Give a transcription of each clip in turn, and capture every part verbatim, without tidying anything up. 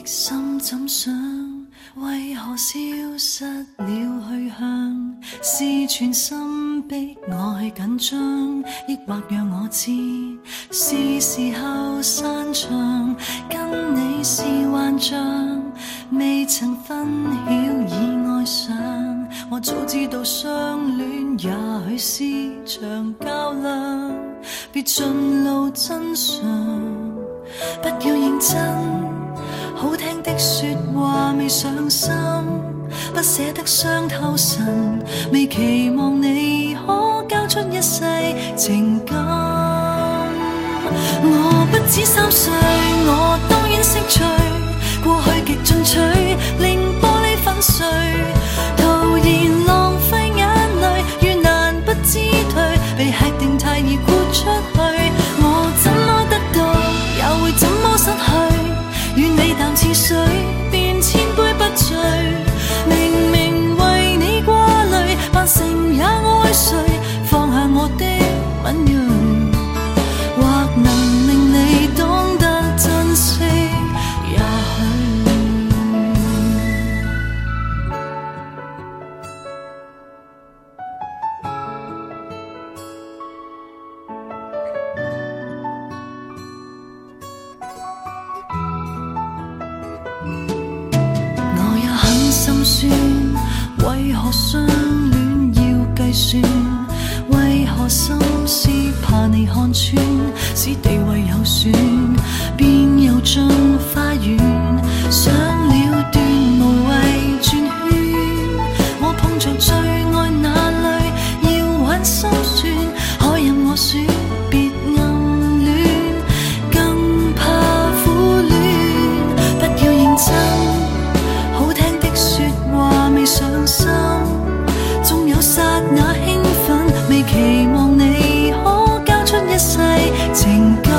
心怎想？为何消失了去向？是全心逼我去紧张，抑或让我知是时候散场？跟你是幻象，未曾分晓已爱上。我早知道相恋也许是场较量，别尽露真相，不要认真。好听的说話未上心，不捨得傷透神，未期望你可交出一世情感。我不止三歲，我當然識趣，過去極進取，令玻璃粉碎，徒然浪費眼淚，越難不知退，被吃定太易豁出去。我怎麼得到，又會怎麼失去？願你淡似水，便千杯不醉。明明為你掛慮，扮成也愛誰，放下我的敏鋭，或能令你懂得珍惜，也許。心酸，為何相戀要計算？為何心思怕你看穿？使地位有損，便又進花園，想了斷無謂轉圈。我碰着最愛那裏，要玩心酸，可任我選，別暗戀，更怕苦戀，不要認真。未上心，縱有剎那興奮，未期望你可交出一世情感。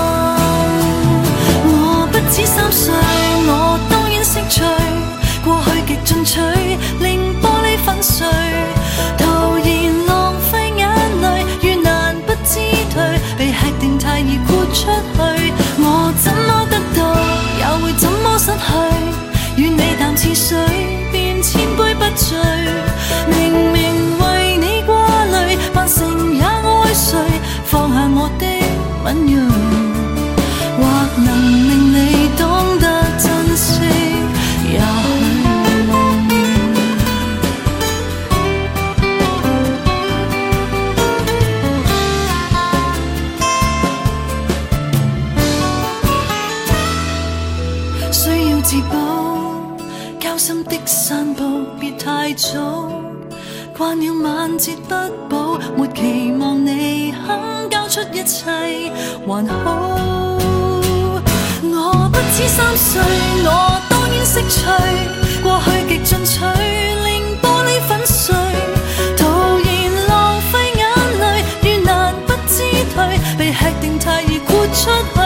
我不止三歲，我當然識趣，過去極進取，令玻璃粉碎，徒然浪費眼淚，越難不知退，被吃定太易豁出去。我怎麼得到，又會怎麼失去？願你淡似水，千杯不醉，明明為你掛慮，扮成也愛誰，放下我的敏鋭，或能令你懂得珍惜，也許。需要自保，交心的散步別太早，慣了晚節不保，沒期望你肯交出一切還好。我不止三歲，我當然識趣，過去極進取，令玻璃粉碎，徒然浪費眼淚，越難不知退，被吃定太易豁出去。